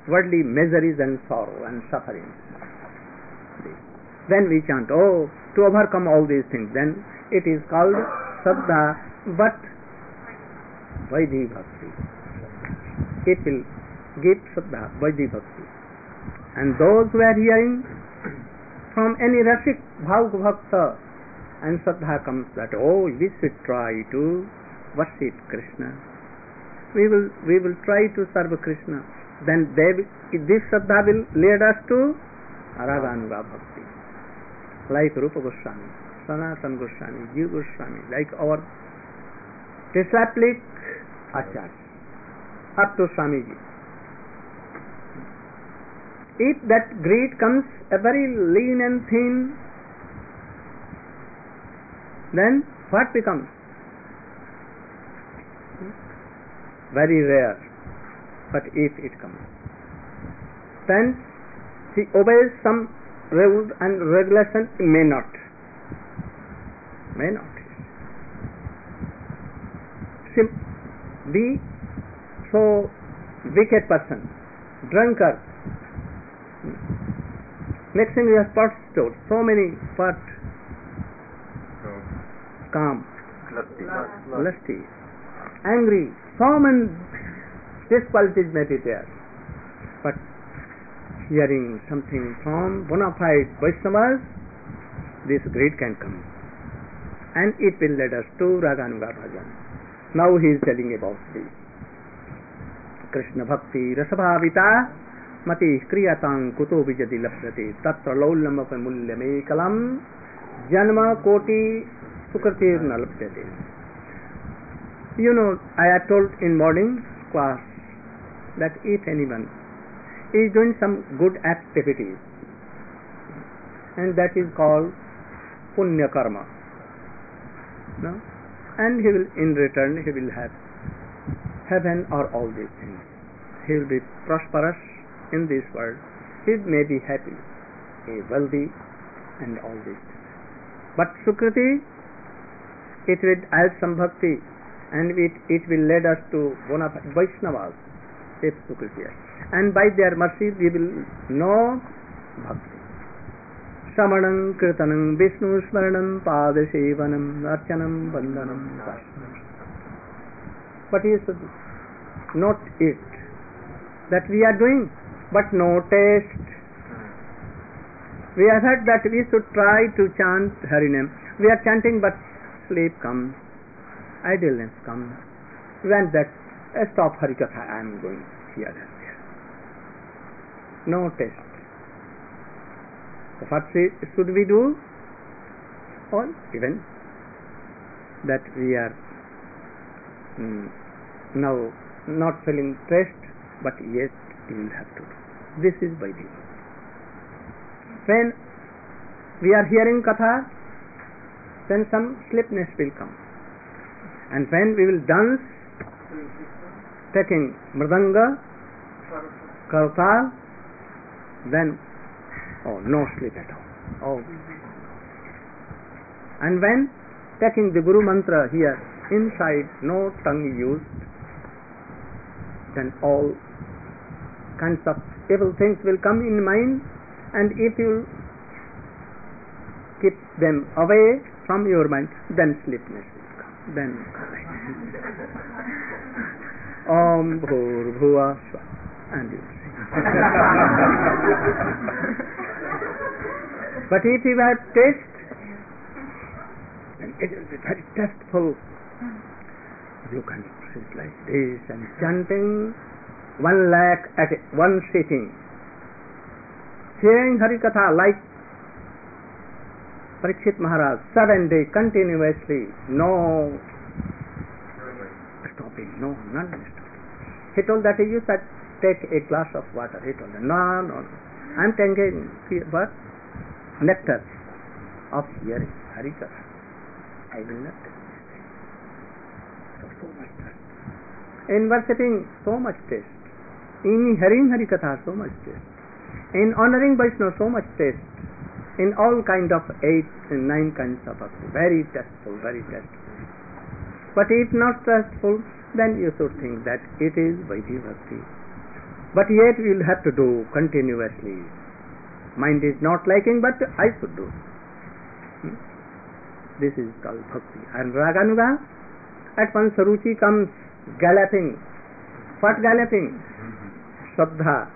worldly miseries and sorrow and suffering. Then we chant, oh, to overcome all these things, then it is called Shraddha, but Vaidhi Bhakti. It will give Shraddha, Vaidhi Bhakti. And those who are hearing from any Rasik Bhav Bhakta, and Shraddha comes that, oh, we should try to worship Krishna. We will try to serve Krishna. Then this Shraddha will lead us to Raganuga Bhakti. Like Rupa Goswami, Sanatana Goswami, Jiva Goswami, like our disciplic Acharya, up to Swamiji. If that greed comes a very lean and thin, then what becomes? Very rare. But if it comes, then he obeys some rules and regulations, may not. Be so wicked person, drunkard, mixing with prostitutes, so many what? Calm, lusty, angry, so many disqualities may be there. But hearing something from bona fide Vaishnavas, this greed can come. And it will lead us to Raganuga Bhajan. Now he is telling about this. Krishna Bhakti Rasabhavita Mati Kriyatang Kuto Vijadi Lapsate Tatra Laulam Mulya Kalam Janma Koti Sukratir Nalapsate. You know, I have told in morning class that if anyone is doing some good activities, and that is called punya karma, no? And he will, in return, he will have heaven or all these things. He will be prosperous in this world. He may be happy, wealthy, and all these things. But Sukriti, it will add some bhakti, and it will lead us to bona fide Vaishnavas, if Sukriti. And by their mercy we will know bhakti. Samanam Kirtanam Vishnu Smaranam Padasevanam Archanam Bandhanam Vashanam. What is not it that we are doing, but no taste. We have heard that we should try to chant Harinam. We are chanting, but sleep comes, idleness comes. When that stop Harikatha, I am going here and there. No taste. So what should we do? Or even that we are now not feeling taste, but yet we will have to do. This is Vaidhi. When we are hearing Katha, then some sleepiness will come. And when we will dance, taking Mridanga, Kartal, then no sleep at all. And when taking the Guru Mantra here, inside, no tongue used, then all kinds of evil things will come in mind, and if you keep them away from your mind, then sleepiness will come. Then Om Bhur Bhuva Swa, and you sing. But if you have taste, then it will be very tasteful. You can sit like this and chanting 1 lakh at one sitting, hearing Harikatha like Parikshit Maharaj, 7 days continuously, no stopping, none stopping. He told that you should take a glass of water. He told him, no. I am taking what? Nectar of hearing Harikatha. I will not take this. So much taste. In worshipping, so much taste. In hearing Harikatha, so much taste. In honoring Vaishnava, so much taste. In all kind of 8 and 9 kinds of bhakti. Very tasteful, very tasteful. But if not tasteful, then you should think that it is Vaidhi Bhakti. but yet we will have to do continuously. Mind is not liking, but I should do. This is called bhakti. And raganuga, at once ruchi comes galloping. What galloping? Shraddha.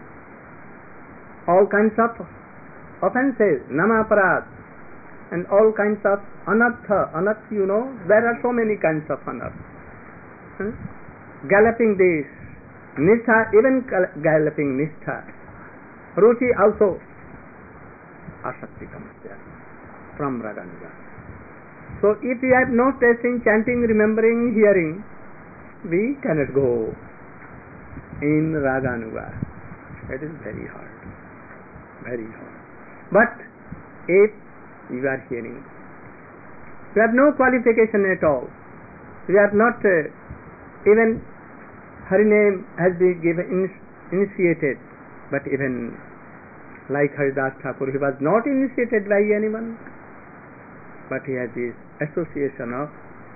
All kinds of offenses, namaparad, and all kinds of anartha. Anartha, you know, there are so many kinds of anartha. Galloping this. Nistha, even galloping nistha. Ruchi also. Asakti comes there from raganuga. So if we have no taste in chanting, remembering, hearing, we cannot go in raganuga. It is very hard. Very hard. But if you are hearing, you have no qualification at all. You are not even Hari name has been given initiated, but even like Haridas Thakur, he was not initiated by anyone, but he has this association of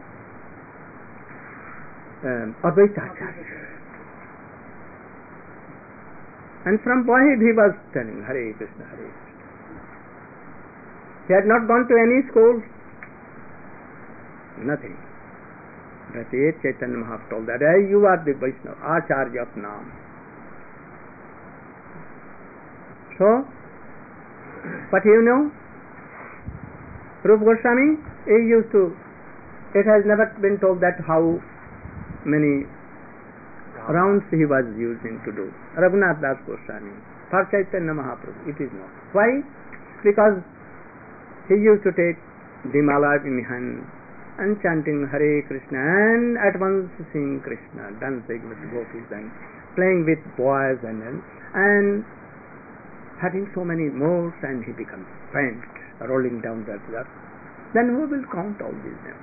Advaitacharya. And from boyhood he was telling Hare Krishna, Hare Krishna. He had not gone to any school, nothing. But yet Chaitanya Mahaprabhu told that, hey, you are the Vaishnava, Acharya of Nam. So, but you know, Rupa Goswami, he used to, it has never been told that how many rounds he was using to do. Raghunath Das Goswami, for Chaitanya Mahaprabhu, it is not. Why? Because he used to take the mala in hand and chanting Hare Krishna and at once sing Krishna, dancing with gopis and playing with boys and having so many modes, and he becomes faint, rolling down the earth. Then who will count all these names?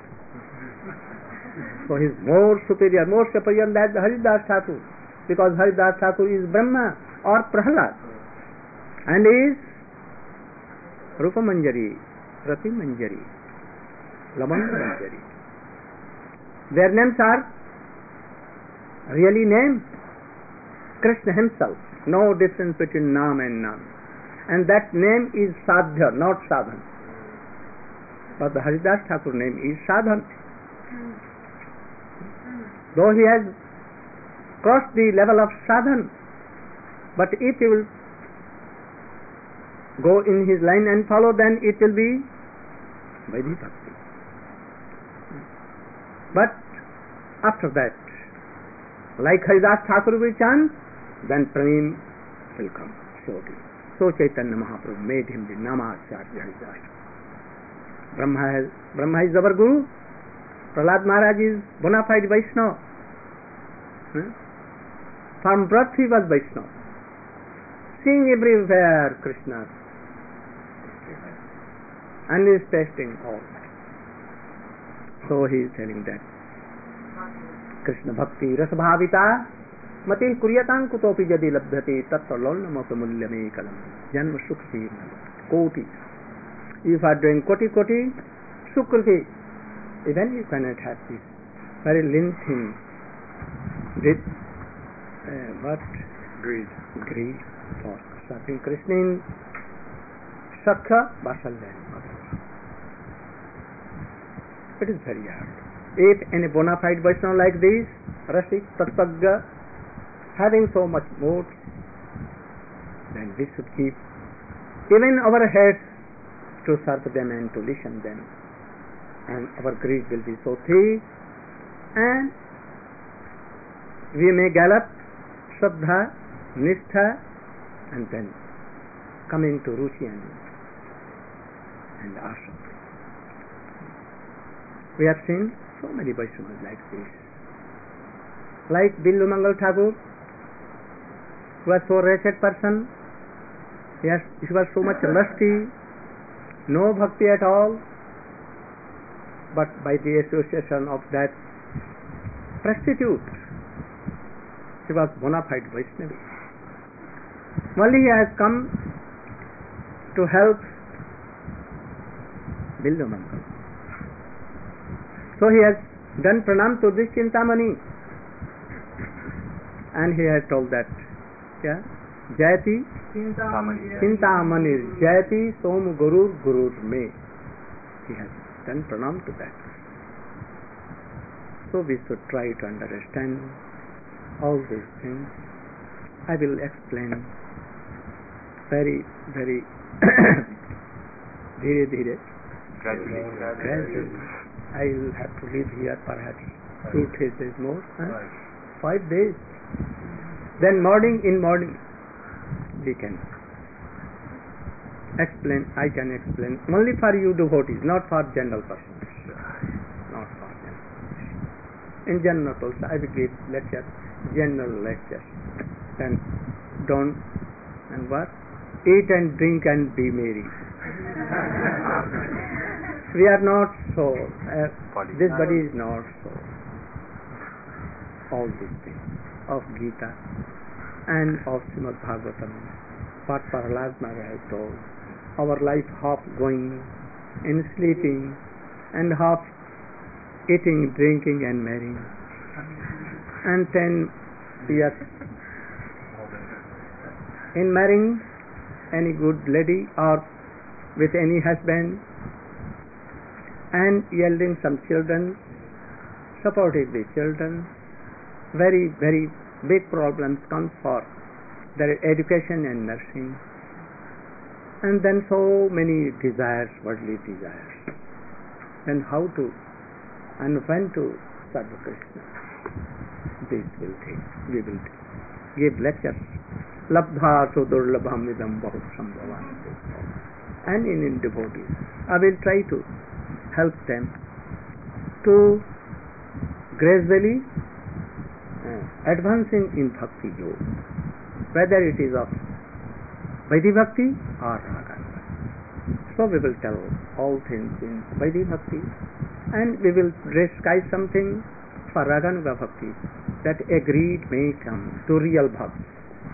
So he is more superior than Haridas Thakur, because Haridas Thakur is Brahma or Prahlad and is Rupa Manjari, Rati Manjari, Lavanga Manjari. Their names are really names. Krishna himself, no difference between Nam and Nam. And that name is Sadhya, not Sadhan. But the Haridas Thakur name is Sadhan. Though he has crossed the level of Sadhan, but if he will go in his line and follow, then it will be Vaidhi Bhakti. But after that, like Haridas Thakur will chant, then Prem will come shortly. So Chaitanya Mahaprabhu made him the Namacharya Haridas. Brahma is our Guru. Prahlad Maharaj is bona fide Vaishnava. From birth he was Vaishnava. Seeing everywhere Krishna. And is tasting all. So he is telling that Krishna Bhakti Rasabhavita Matil Kuryatam Kutopi Jadi Labdhati Tattvalolnamaka Mulyame Kalam Janma Sukriti Koti. If you are doing Koti Sukriti, even you cannot have this very lean thing with what? Greed for serving Krishna in Sakha Vasalya. It is very hard. If any bona fide Vaishnava like this, Rasik, Tattagga, having so much more, then we should keep even our heads to serve them and to listen them. And our greed will be so thick, and we may gallop Shraddha, Nistha, and then coming to Ruchi and Asakti. We have seen so many Vaishnavas like this. Like Billu Mangal Thakur, who was so wretched person, he was so much lusty, no bhakti at all, but by the association of that prostitute, he was bona fide Vaishnava. Only he has come to help Billu Mangal. So he has done pranam to this Chintamani, and he has told that क्या जयति चिंतामणि जयति सोम गुरुर में. He has done pranam to that. So we should try to understand all these things. I will explain very धीरे gradually. I will have to live here perhaps 2-3 days more, 5 days. Then morning we can explain. I can explain only for you devotees, not for general persons. Not for general. In general also I will give lectures, general lectures. Then don't and what? Eat and drink and be merry. We are not so. This body is not so. All these things of Gita and of Srimad Bhagavatam, what Prahlad Maharaj has told. Our life half going in sleeping and half eating, drinking and marrying. And 10 years in marrying any good lady or with any husband and yielding some children, supporting the children. Very big problems come for their education and nursing. And then so many desires, worldly desires. Then how to and when to serve Krishna? This will take. We will give lectures. Labdha sudurlabham idam bahut sambhavan. And in devotees, I will try to help them to gradually advancing in bhakti yoga, whether it is of Vaidhi bhakti or Raga. So we will tell all things in Vaidhi bhakti, and we will describe something for Raganuga bhakti, that agreed may come to real bhakti.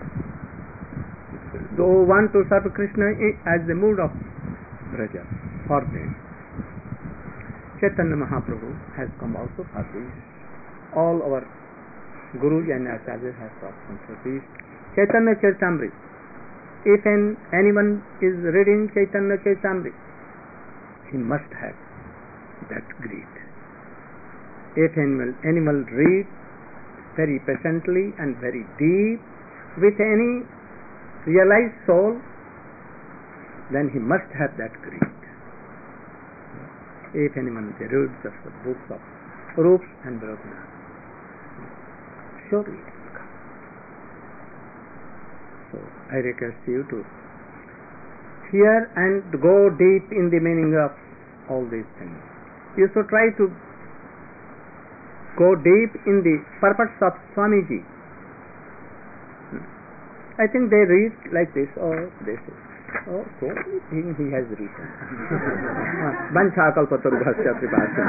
Those want to serve Krishna as the mood of Braja, for them. Chaitanya Mahaprabhu has come also for this. All our Gurus and Acharyas have come for this. Chaitanya Charitamrita. If anyone is reading Chaitanya Charitamrita, he must have that greed. If anyone reads very patiently and very deep with any realized soul, then he must have that greed. If anyone reads the books of Rups and Raghunath, surely it will come. So I request you to hear and go deep in the meaning of all these things. You should try to go deep in the purpose of Swamiji. I think they read like this, or this is. Oh, so he has written. Vancha kalpatarubhasya pripasya.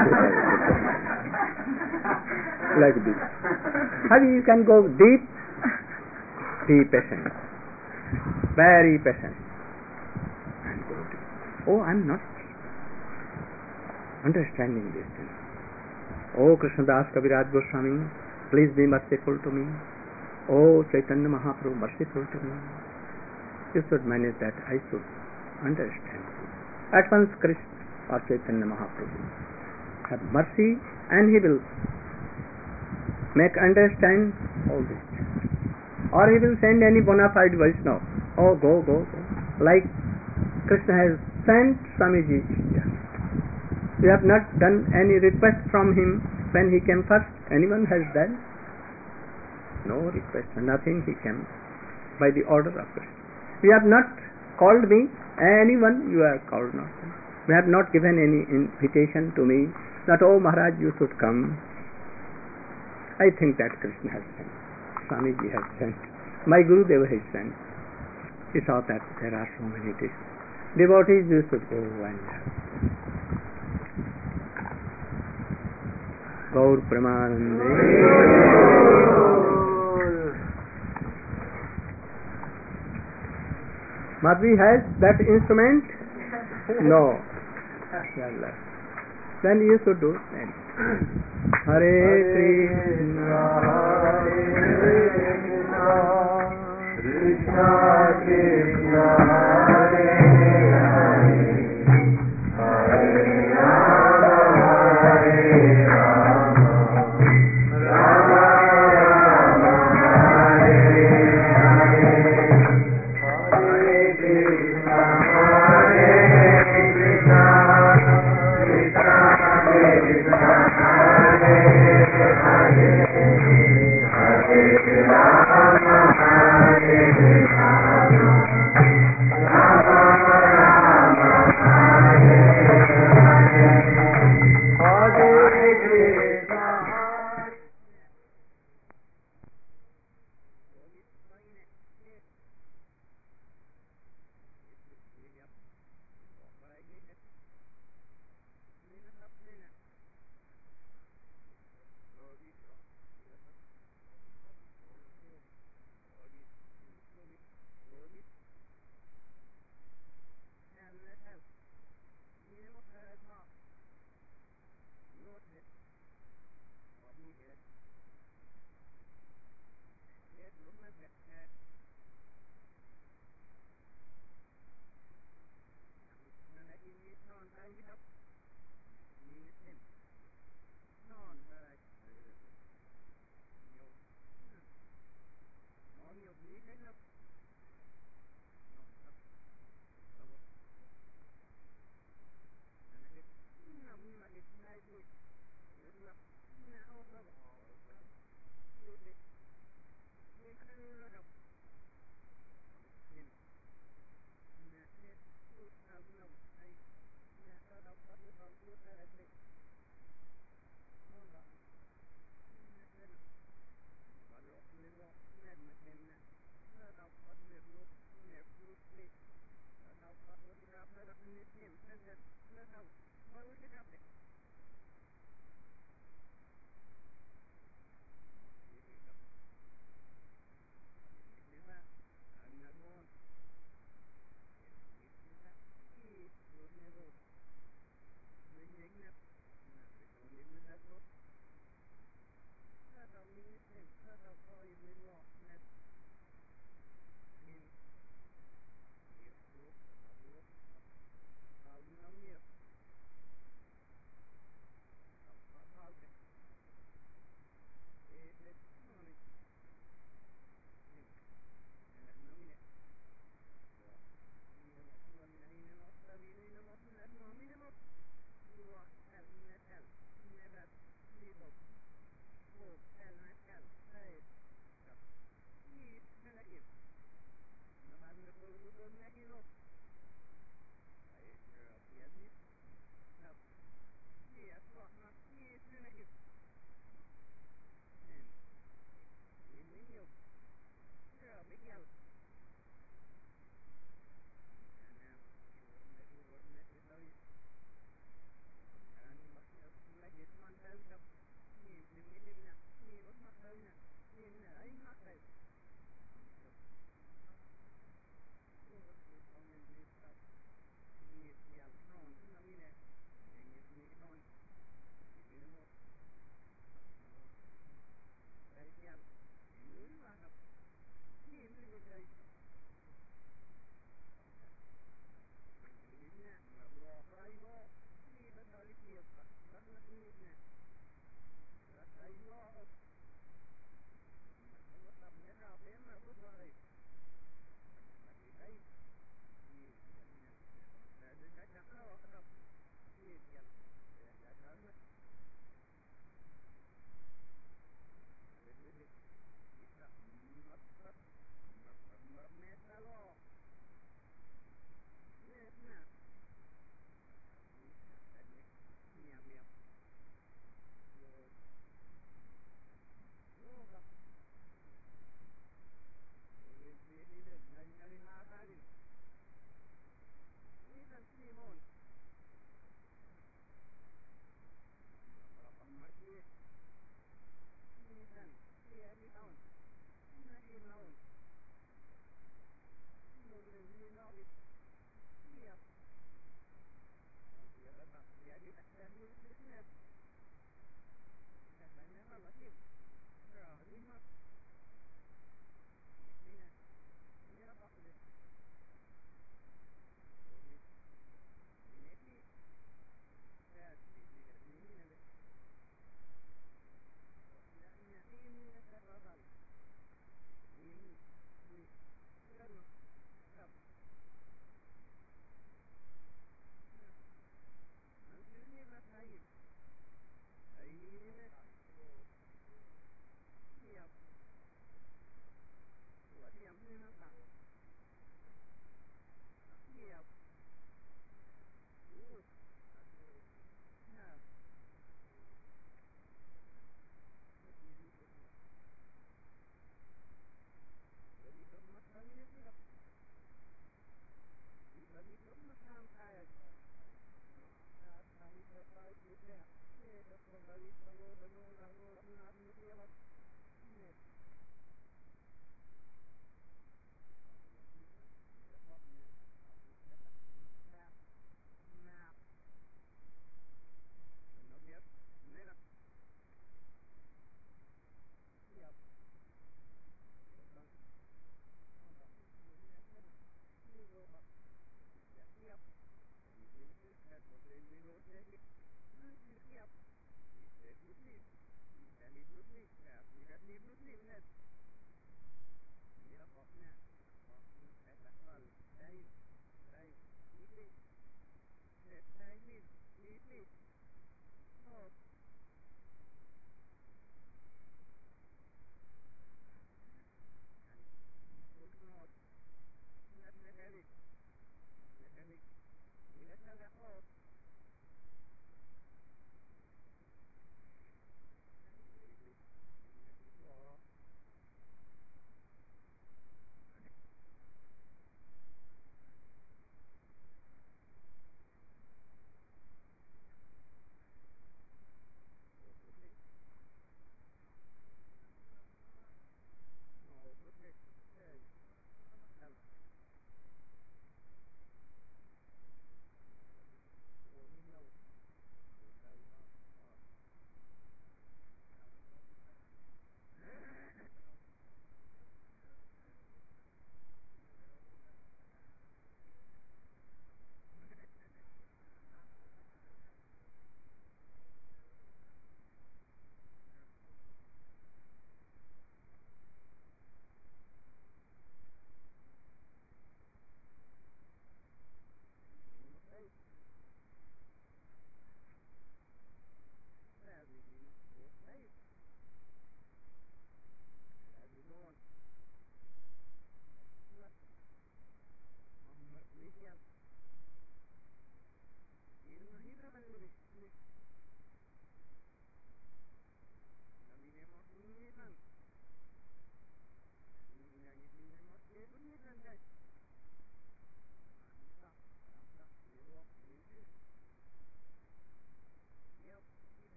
Like this. How you can go deep? Be patient. Very patient. And go deep. Oh, I'm not understanding this thing. Oh, Krishnadas Kaviraj Goswami, please be merciful to me. Oh, Chaitanya Mahaprabhu, merciful to me. You should manage that. I should understand. At once Krishna or Chaitanya Mahaprabhu have mercy, and he will make understand all this. Or he will send any bona fide Vaishnava. Oh, go. Like Krishna has sent Swamiji. We have not done any request from him when he came first. Anyone has done? No request, nothing. He came by the order of Krishna. You have not called me, anyone you have called not. You have not given any invitation to me, that, oh Maharaj, you should come. I think that Krishna has sent. Swamiji has sent. My Gurudeva has sent. He saw that there are so many devotees, you should go and Gaur Pramanande. Madhvi has that instrument? No. Then you should do it. Hare Krishna, Hare Krishna, Krishna